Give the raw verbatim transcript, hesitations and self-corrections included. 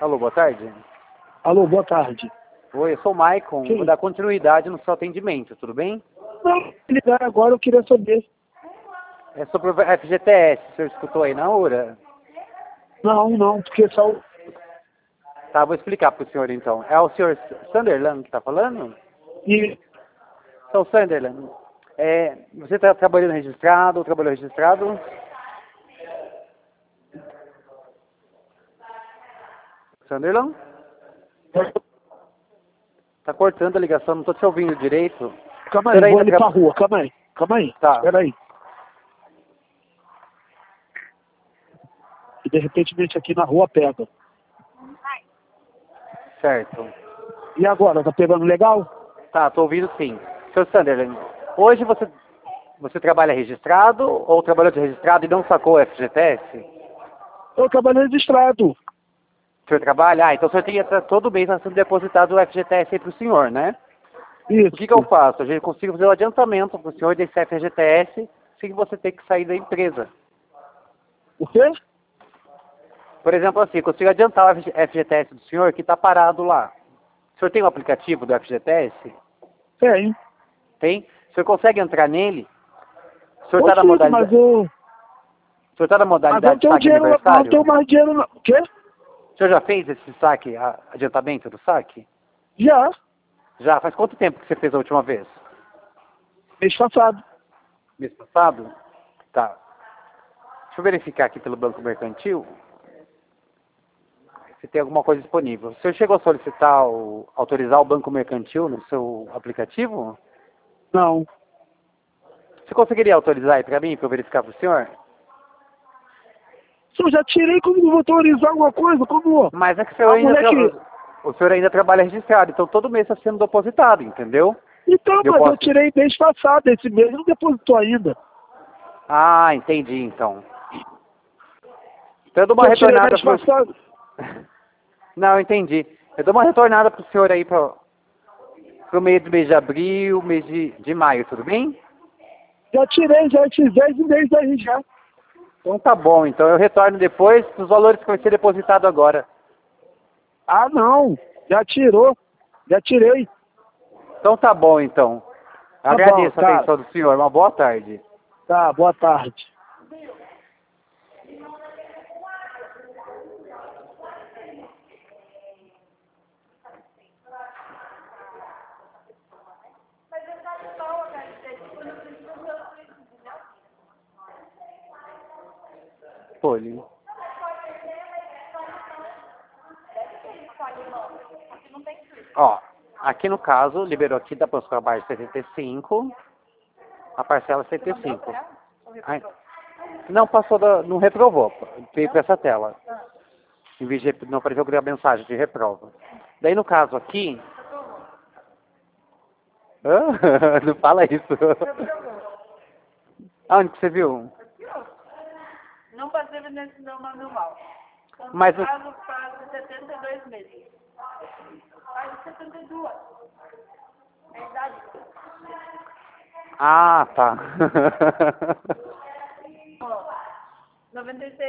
Alô, boa tarde. Alô, boa tarde. Oi, eu sou o Maicon, Sim. vou dar continuidade no seu atendimento, tudo bem? Não, ligar agora eu queria saber. É sobre o F G T S, o senhor escutou aí na hora? Não, não, porque só... Tá, vou explicar para o senhor então. É o senhor Sunderland que está falando? E Então, Sunderland, é, você está trabalhando registrado ou trabalhou registrado? Sunderland? Tá cortando a ligação, não estou te ouvindo direito. Calma aí, Espera vou ainda ali tra- pra rua, calma aí, calma aí, Tá. espera aí. E de repente mente aqui na rua pega. Certo. E agora, tá pegando legal? Tá, tô ouvindo sim. Senhor Sunderland, hoje você, você trabalha registrado ou trabalhou de registrado e não sacou o F G T S? Eu trabalho registrado. O senhor trabalha? Ah, então o senhor tem que todo mês tá sendo depositado o F G T S aí pro senhor, né? Isso. O que que eu faço? A gente consigo fazer o adiantamento pro senhor desse F G T S sem você ter que sair da empresa. O quê? Por exemplo, assim, eu consigo adiantar o F G T S do senhor que está parado lá. O senhor tem um aplicativo do F G T S? Tem. Tem? O senhor consegue entrar nele? O senhor está na Consigo, mas modalidade, eu... o senhor tá na Mas eu não modalidade tenho saque dinheiro, não, não aniversário? tenho mais dinheiro não. O quê? O senhor já fez esse saque, a- adiantamento do saque? Já, Já? Faz quanto tempo que você fez a última vez? mês passado. Mês passado? Tá. Deixa eu verificar aqui pelo Banco Mercantil se tem alguma coisa disponível. O senhor chegou a solicitar, o, autorizar o Banco Mercantil no seu aplicativo? Não. Você conseguiria autorizar aí para mim, para eu verificar para o senhor? Se eu já tirei, como não vou autorizar alguma coisa? Como... Mas é que o senhor A ainda, tra- moleque... o senhor ainda trabalha registrado, então todo mês está sendo depositado, entendeu? Então, Eu mas eu posso... tirei mês passado, esse mês não depositou ainda. Ah, entendi então. Então eu dou uma Eu tirei retornada mês pro... passado. Não, entendi. Eu dou uma retornada pro senhor aí para o meio do mês de abril, mês de, de maio, tudo bem? Já tirei, já esses dez meses aí já. Então tá bom, então eu retorno depois dos valores que vai ser depositado agora. Ah, não. Já tirou. Já tirei. Então tá bom, então. Tá bom, Agradeço a tá. atenção do senhor. Uma boa tarde. Tá, boa tarde. Folhe. Ó, aqui no caso, liberou aqui da Pascoal Bar setenta e cinco, a parcela setenta e cinco. Ai, não passou, da, não reprovou, veio para essa tela. Em vez de não apareceu a mensagem de reprova. Daí no caso aqui... Hã? Não fala isso. Aonde que você viu? Não passei nesse meu manual. Mas o- Caso faz setenta e dois meses. Faz setenta e dois. É a idade. Ah, tá. Ó, noventa e seis.